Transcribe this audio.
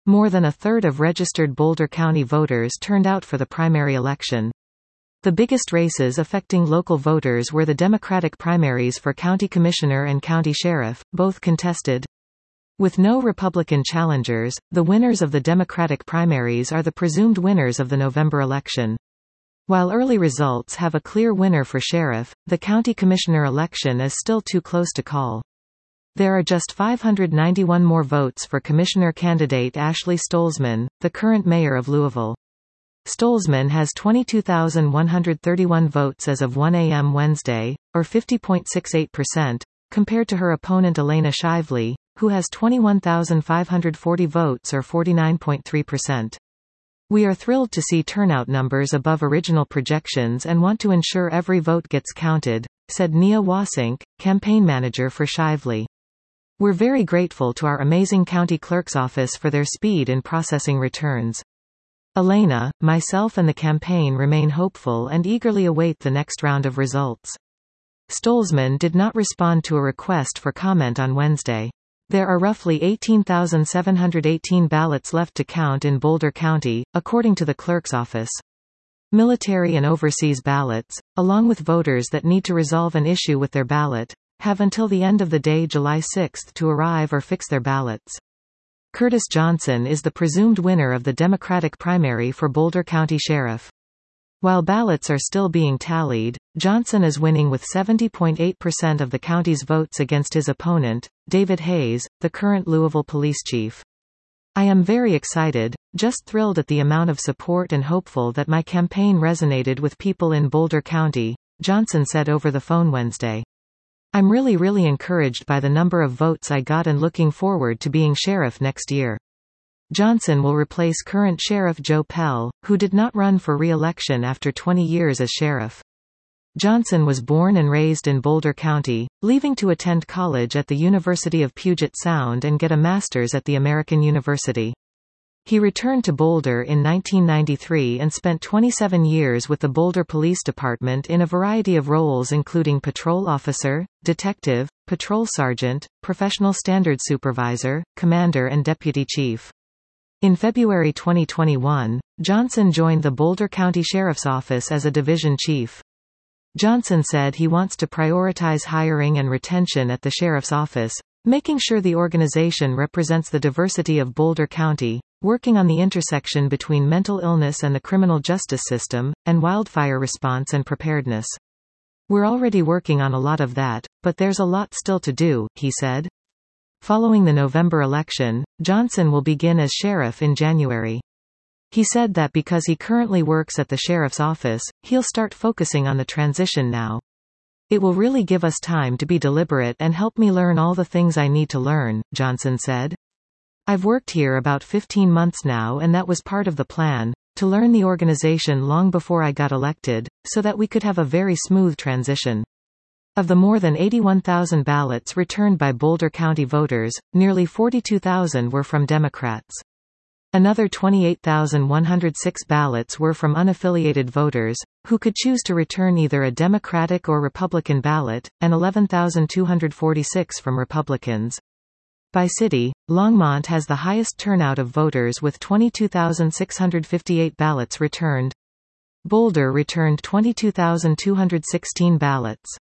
More than a third of registered Boulder County voters turned out for the primary election. The biggest races affecting local voters were the Democratic primaries for county commissioner and county sheriff, both contested. With no Republican challengers, the winners of the Democratic primaries are the presumed winners of the November election. While early results have a clear winner for sheriff, the county commissioner election is still too close to call. There are just 591 more votes for commissioner candidate Ashley Stolzman, the current mayor of Louisville. Stolzman has 22,131 votes as of 1 a.m. Wednesday, or 50.68%, compared to her opponent Elena Shively, who has 21,540 votes or 49.3%. We are thrilled to see turnout numbers above original projections and want to ensure every vote gets counted, said Nia Wasink, campaign manager for Shively. We're very grateful to our amazing county clerk's office for their speed in processing returns. Elena, myself and the campaign remain hopeful and eagerly await the next round of results. Stolzman did not respond to a request for comment on Wednesday. There are roughly 18,718 ballots left to count in Boulder County, according to the clerk's office. Military and overseas ballots, along with voters that need to resolve an issue with their ballot, have until the end of the day July 6 to arrive or fix their ballots. Curtis Johnson is the presumed winner of the Democratic primary for Boulder County Sheriff. While ballots are still being tallied, Johnson is winning with 70.8% of the county's votes against his opponent, David Hayes, the current Louisville police chief. I am very excited, just thrilled at the amount of support and hopeful that my campaign resonated with people in Boulder County, Johnson said over the phone Wednesday. I'm really encouraged by the number of votes I got and looking forward to being sheriff next year. Johnson will replace current Sheriff Joe Pell, who did not run for re-election after 20 years as sheriff. Johnson was born and raised in Boulder County, leaving to attend college at the University of Puget Sound and get a master's at the American University. He returned to Boulder in 1993 and spent 27 years with the Boulder Police Department in a variety of roles including patrol officer, detective, patrol sergeant, professional standards supervisor, commander and deputy chief. In February 2021, Johnson joined the Boulder County Sheriff's Office as a division chief. Johnson said he wants to prioritize hiring and retention at the Sheriff's Office, making sure the organization represents the diversity of Boulder County, working on the intersection between mental illness and the criminal justice system, and wildfire response and preparedness. We're already working on a lot of that, but there's a lot still to do, he said. Following the November election, Johnson will begin as sheriff in January. He said that because he currently works at the sheriff's office, he'll start focusing on the transition now. It will really give us time to be deliberate and help me learn all the things I need to learn, Johnson said. I've worked here about 15 months now and that was part of the plan, to learn the organization long before I got elected, so that we could have a very smooth transition. Of the more than 81,000 ballots returned by Boulder County voters, nearly 42,000 were from Democrats. Another 28,106 ballots were from unaffiliated voters, who could choose to return either a Democratic or Republican ballot, and 11,246 from Republicans. By city, Longmont has the highest turnout of voters with 22,658 ballots returned. Boulder returned 22,216 ballots.